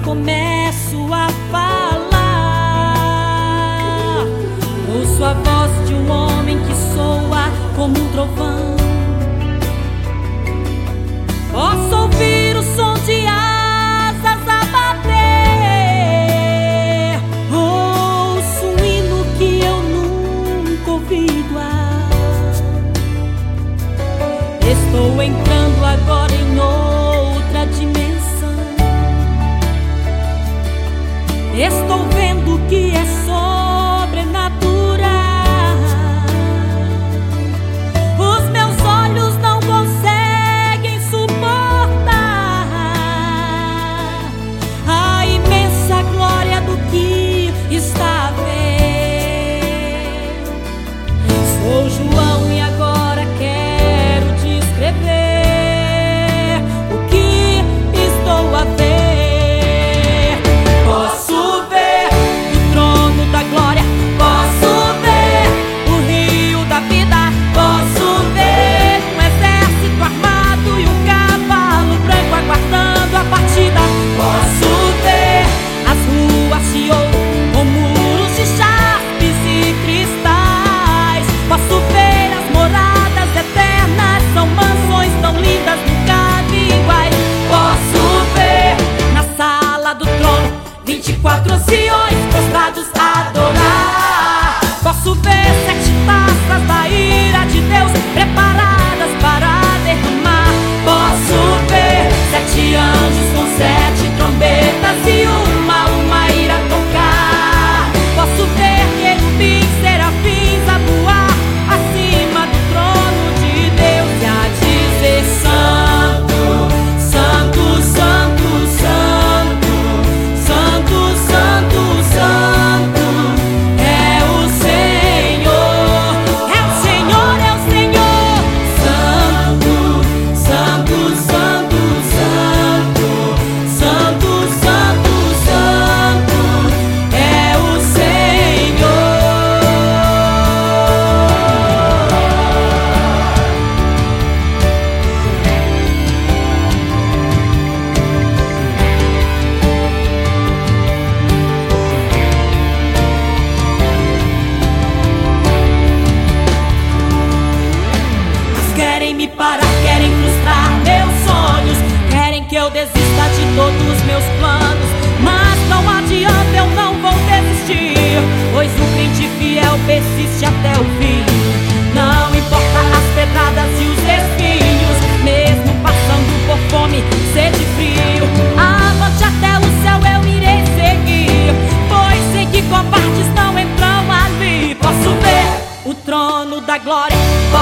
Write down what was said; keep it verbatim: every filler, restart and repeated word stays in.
começo a falar, ouço a voz de um homem que soa como um trovão. Posso ouvir o som de asas a bater, ouço um hino que eu nunca ouvi igual. Estou entrando agora em outra dimensão. Estou vendo que é sobrenatural. Os meus olhos não conseguem suportar a imensa glória do que está a ver. Sou João e agora quero descrever o que estou a ver. Quatro anciões prostrados a adorar. Posso ver sete taças da ira de Deus preparadas para derramar. Posso ver sete anjos com sete trombetas e uma, uma ira tocar. Posso ver querubins, serafins a voar acima do trono de Deus e a dizer: Santo, Santo, Santo, Santo, Santo, Santo, Santo, é o Senhor, é o Senhor, é o Senhor. Santo, Santo, Santo, Santo, Santo, Santo, Santo, é o Senhor. Querem me parar, querem frustrar meus sonhos, querem que eu desista de todos os meus planos. Mas não adianta, eu não vou desistir, pois o crente fiel persiste até o fim. Não importa as pedradas e os espinhos, mesmo passando por fome, sede e frio, avante até o céu eu irei seguir, pois sei que covardes não entram ali. Posso ver o trono da glória.